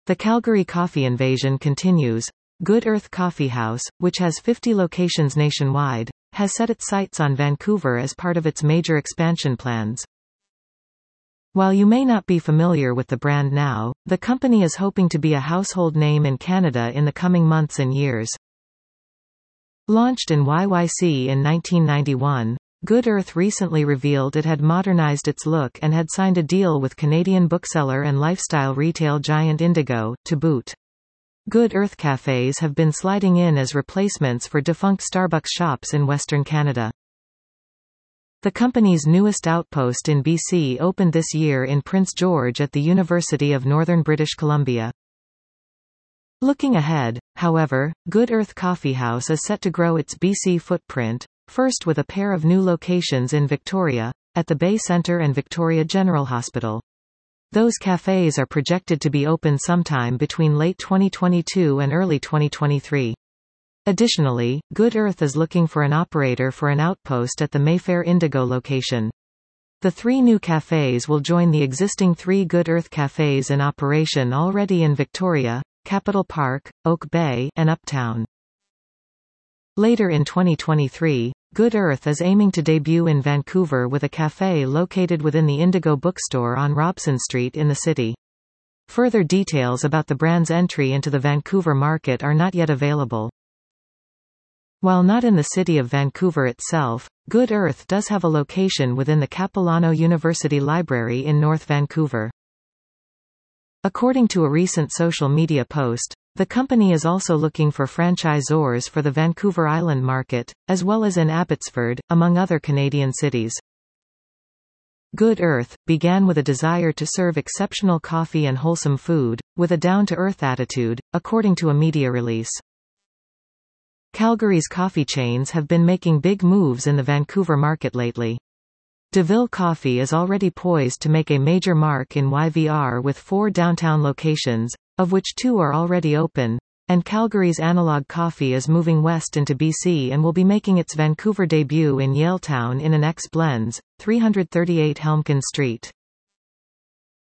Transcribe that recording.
The Calgary coffee invasion continues. Good Earth Coffee House, which has 50 locations nationwide, has set its sights on Vancouver as part of its major expansion plans. While you may not be familiar with the brand now, the company is hoping to be a household name in Canada in the coming months and years. Launched in YYC in 1991, Good Earth recently revealed it had modernized its look and had signed a deal with Canadian bookseller and lifestyle retail giant Indigo, to boot. Good Earth cafes have been sliding in as replacements for defunct Starbucks shops in Western Canada. The company's newest outpost in BC opened this year in Prince George at the University of Northern British Columbia. Looking ahead, however, Good Earth Coffee House is set to grow its BC footprint, first with a pair of new locations in Victoria, at the Bay Centre and Victoria General Hospital. Those cafes are projected to be open sometime between late 2022 and early 2023. Additionally, Good Earth is looking for an operator for an outpost at the Mayfair Indigo location. The 3 new cafes will join the existing 3 Good Earth cafes in operation already in Victoria, Capital Park, Oak Bay, and Uptown. Later in 2023, Good Earth is aiming to debut in Vancouver with a cafe located within the Indigo bookstore on Robson Street in the city. Further details about the brand's entry into the Vancouver market are not yet available. While not in the city of Vancouver itself, Good Earth does have a location within the Capilano University Library in North Vancouver. According to a recent social media post, the company is also looking for franchisors for the Vancouver Island market, as well as in Abbotsford, among other Canadian cities. Good Earth began with a desire to serve exceptional coffee and wholesome food, with a down-to-earth attitude, according to a media release. Calgary's coffee chains have been making big moves in the Vancouver market lately. DeVille Coffee is already poised to make a major mark in YVR with 4 downtown locations, of which 2 are already open, and Calgary's Analog Coffee is moving west into BC and will be making its Vancouver debut in Yaletown in an X Blends, 338 Helmkin Street.